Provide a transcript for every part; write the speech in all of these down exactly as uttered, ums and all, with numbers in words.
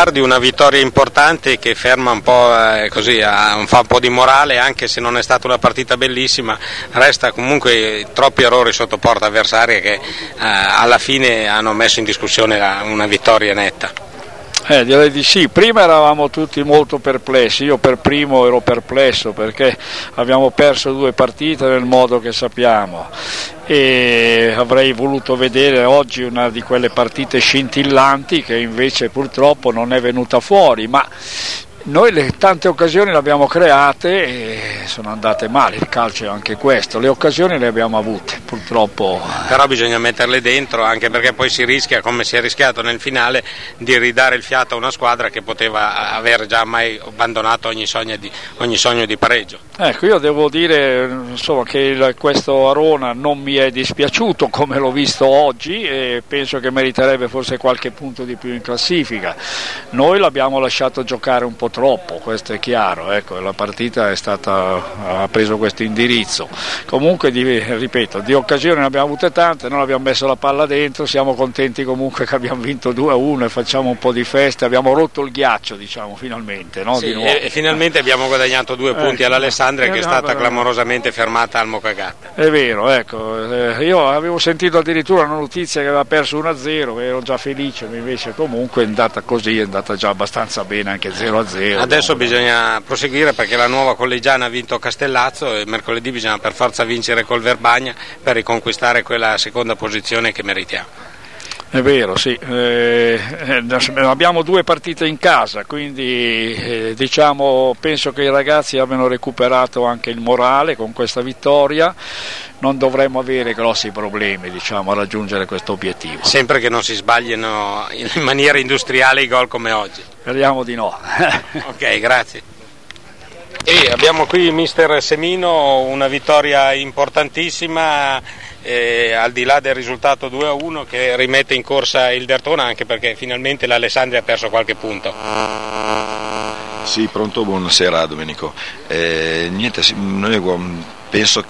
guardi una vittoria importante che ferma un po' eh, così, a, fa un po' di morale, anche se non è stata una partita bellissima, resta comunque troppi errori sotto porta avversaria che eh, alla fine hanno messo in discussione la, una vittoria netta. Eh, direi di sì, prima eravamo tutti molto perplessi, io per primo ero perplesso perché abbiamo perso due partite nel modo che sappiamo e avrei voluto vedere oggi una di quelle partite scintillanti che invece purtroppo non è venuta fuori, ma noi le tante occasioni le abbiamo create e sono andate male, il calcio è anche questo, le occasioni le abbiamo avute, purtroppo. Però bisogna metterle dentro, anche perché poi si rischia, come si è rischiato nel finale, di ridare il fiato a una squadra che poteva aver già mai abbandonato ogni sogno di, ogni sogno di pareggio. Ecco, io devo dire insomma, che il, questo Arona non mi è dispiaciuto come l'ho visto oggi e penso che meriterebbe forse qualche punto di più in classifica. Noi l'abbiamo lasciato giocare un po' troppo, questo è chiaro, ecco, la partita è stata, ha preso questo indirizzo. Comunque, di, ripeto, di occasioni ne abbiamo avute tante, non abbiamo messo la palla dentro, siamo contenti comunque che abbiamo vinto due a uno e facciamo un po' di festa, abbiamo rotto il ghiaccio, diciamo, finalmente. No? Sì, di nuovo. E, e finalmente abbiamo guadagnato due punti eh, all'Alessandria eh, che è stata clamorosamente fermata al Mocagata. È vero, ecco, eh, io avevo sentito addirittura una notizia che aveva perso uno a zero, ero già felice, ma invece comunque è andata così, è andata già abbastanza bene anche zero a zero. Adesso bisogna proseguire perché la nuova collegiana ha vinto Castellazzo e mercoledì bisogna per forza vincere col Verbagna per riconquistare quella seconda posizione che meritiamo. È vero, sì, eh, abbiamo due partite in casa, quindi eh, diciamo, penso che i ragazzi abbiano recuperato anche il morale con questa vittoria, non dovremmo avere grossi problemi, diciamo, a raggiungere questo obiettivo. Sempre che non si sbaglino in maniera industriale i gol come oggi. Speriamo di no. Ok, grazie. E abbiamo qui mister Semino, una vittoria importantissima. Eh, al di là del risultato due a uno che rimette in corsa il Derthona, anche perché finalmente l'Alessandria ha perso qualche punto. Sì, pronto, buonasera Domenico. Eh, niente, noi penso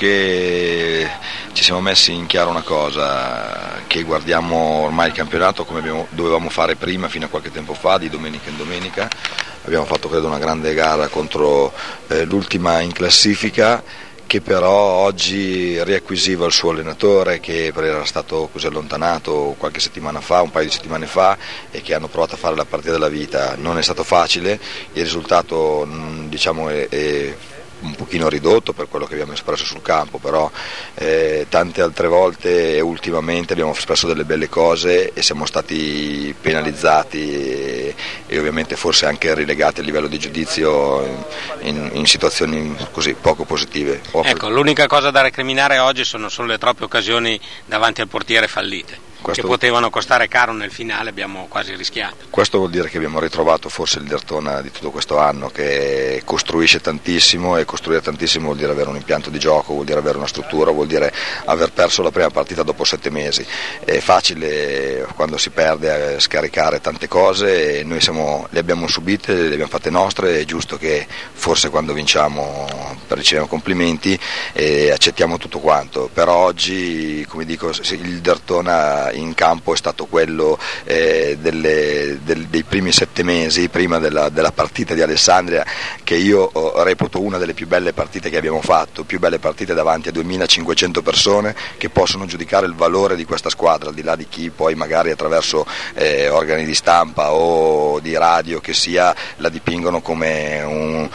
che ci siamo messi in chiaro una cosa, che guardiamo ormai il campionato come abbiamo, dovevamo fare prima, fino a qualche tempo fa, di domenica in domenica. Abbiamo fatto credo una grande gara contro eh, l'ultima in classifica, che però oggi riacquisiva il suo allenatore, che era stato così allontanato qualche settimana fa, un paio di settimane fa, e che hanno provato a fare la partita della vita. Non è stato facile, il risultato diciamo è, è un pochino ridotto per quello che abbiamo espresso sul campo, però eh, tante altre volte e ultimamente abbiamo espresso delle belle cose e siamo stati penalizzati e, e ovviamente forse anche relegati a livello di giudizio in, in situazioni così poco positive. Ecco, l'unica cosa da recriminare oggi sono solo le troppe occasioni davanti al portiere fallite. Questo, che potevano costare caro nel finale, abbiamo quasi rischiato. Questo vuol dire che abbiamo ritrovato forse il Derthona di tutto questo anno, che costruisce tantissimo, e costruire tantissimo vuol dire avere un impianto di gioco, vuol dire avere una struttura, vuol dire aver perso la prima partita dopo sette mesi. È facile quando si perde scaricare tante cose, e noi siamo, le abbiamo subite, le abbiamo fatte nostre. È giusto che forse quando vinciamo riceviamo complimenti e accettiamo tutto quanto, però oggi, come dico, il Derthona in campo è stato quello eh, delle, del, dei primi sette mesi prima della, della partita di Alessandria, che io oh, reputo una delle più belle partite che abbiamo fatto, più belle partite davanti a duemilacinquecento persone che possono giudicare il valore di questa squadra, al di là di chi poi magari attraverso eh, organi di stampa o di radio che sia la dipingono come un,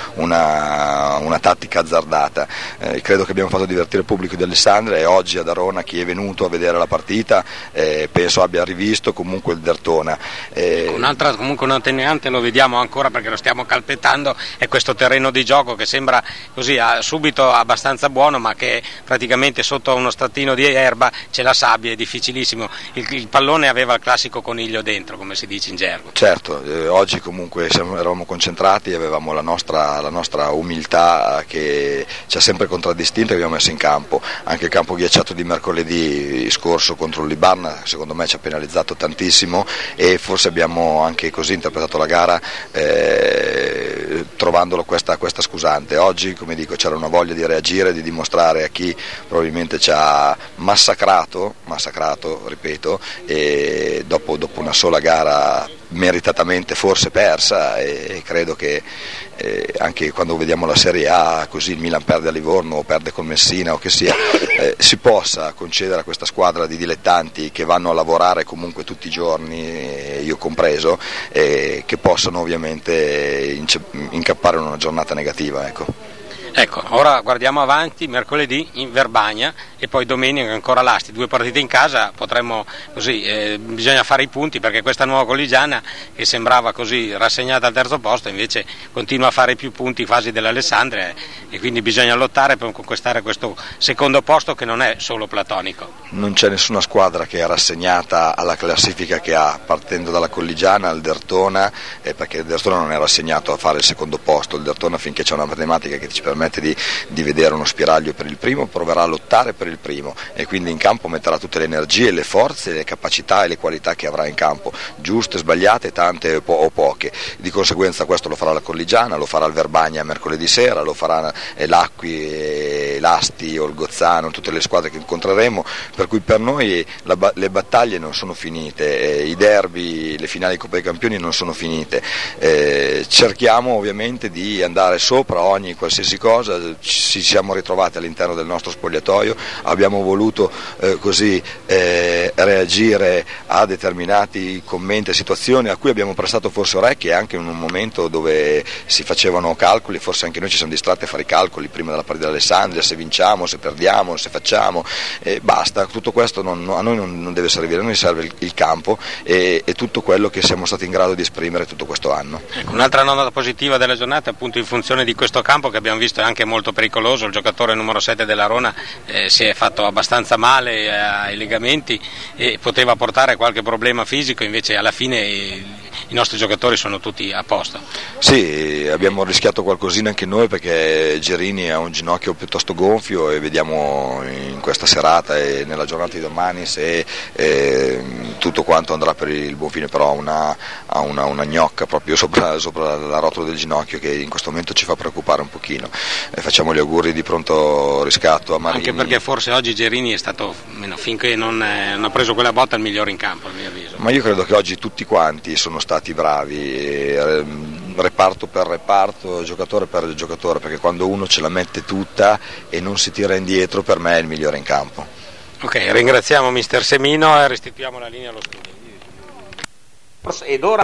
una, una tattica azzardata. Eh, credo che abbiamo fatto divertire il pubblico di Alessandria, e oggi ad Arona chi è venuto a vedere la partita eh, penso abbia rivisto comunque il Derthona. Eh... Un'altra, comunque un attenuante, lo vediamo ancora perché lo stiamo calpettando, è questo terreno di gioco che sembra così subito abbastanza buono, ma che praticamente sotto uno strattino di erba c'è la sabbia, è difficilissimo. Il, il pallone aveva il classico coniglio dentro, come si dice in gergo. Certo, eh, oggi comunque siamo, eravamo concentrati, avevamo la nostra, la nostra umiltà che ci ha sempre contraddistinto e abbiamo messo in campo. Anche il campo ghiacciato di mercoledì scorso contro il Libarna secondo me ci ha penalizzato tantissimo, e forse abbiamo anche così interpretato la gara eh, trovandolo questa, questa scusante. Oggi, come dico, c'era una voglia di reagire, di dimostrare a chi probabilmente ci ha massacrato, massacrato ripeto, e dopo, dopo una sola gara meritatamente forse persa, e credo che eh, anche quando vediamo la Serie A così il Milan perde a Livorno o perde con Messina o che sia, eh, si possa concedere a questa squadra di dilettanti che vanno a lavorare comunque tutti i giorni, io compreso, eh, che possano ovviamente incappare in una giornata negativa, ecco. Ecco, ora guardiamo avanti, mercoledì in Verbania e poi domenica ancora l'Asti, due partite in casa, potremmo così, eh, bisogna fare i punti, perché questa nuova Colligiana che sembrava così rassegnata al terzo posto invece continua a fare più punti quasi dell'Alessandria, e quindi bisogna lottare per conquistare questo secondo posto che non è solo platonico. Non c'è nessuna squadra che è rassegnata alla classifica che ha, partendo dalla Colligiana al Dertona, eh, perché il Dertona non è rassegnato a fare il secondo posto, il Dertona finché c'è una matematica che ci permette Di, di vedere uno spiraglio per il primo, proverà a lottare per il primo, e quindi in campo metterà tutte le energie, le forze, le capacità e le qualità che avrà in campo, giuste, sbagliate, tante o, po- o poche. Di conseguenza questo lo farà la Colligiana, lo farà il Verbania mercoledì sera, lo farà eh, l'Acqui, eh, l'Asti o il Gozzano, tutte le squadre che incontreremo, per cui per noi la, le battaglie non sono finite, eh, i derby, le finali di Coppa dei Campioni non sono finite, eh, cerchiamo ovviamente di andare sopra ogni qualsiasi cosa. Ci siamo ritrovati all'interno del nostro spogliatoio, abbiamo voluto eh, così eh, reagire a determinati commenti e situazioni a cui abbiamo prestato forse orecchie, anche in un momento dove si facevano calcoli, forse anche noi ci siamo distratti a fare i calcoli prima della partita dell'Alessandria, se vinciamo, se perdiamo, se facciamo, eh, basta, tutto questo non, a noi non, non deve servire, a noi serve il, il campo e, e tutto quello che siamo stati in grado di esprimere tutto questo anno. Ecco, un'altra nota positiva della giornata è appunto in funzione di questo campo che abbiamo visto anche molto pericoloso, il giocatore numero sette della Rona eh, si è fatto abbastanza male ai legamenti e poteva portare qualche problema fisico, invece alla fine eh, i nostri giocatori sono tutti a posto. Sì, abbiamo rischiato qualcosina anche noi, perché Gerini ha un ginocchio piuttosto gonfio e vediamo in questa serata e nella giornata di domani se eh, tutto quanto andrà per il buon fine, però ha una, ha una, una gnocca proprio sopra, sopra la rotola del ginocchio che in questo momento ci fa preoccupare un pochino. Eh, facciamo gli auguri di pronto riscatto a Marini. Anche perché forse oggi Gerini è stato, meno, finché non, eh, non ha preso quella botta, il migliore in campo, a mio avviso. Ma io credo che oggi tutti quanti sono stati bravi, eh, reparto per reparto, giocatore per giocatore, perché quando uno ce la mette tutta e non si tira indietro, per me è il migliore in campo. Ok, ringraziamo mister Semino e restituiamo la linea allo studio. Ed ora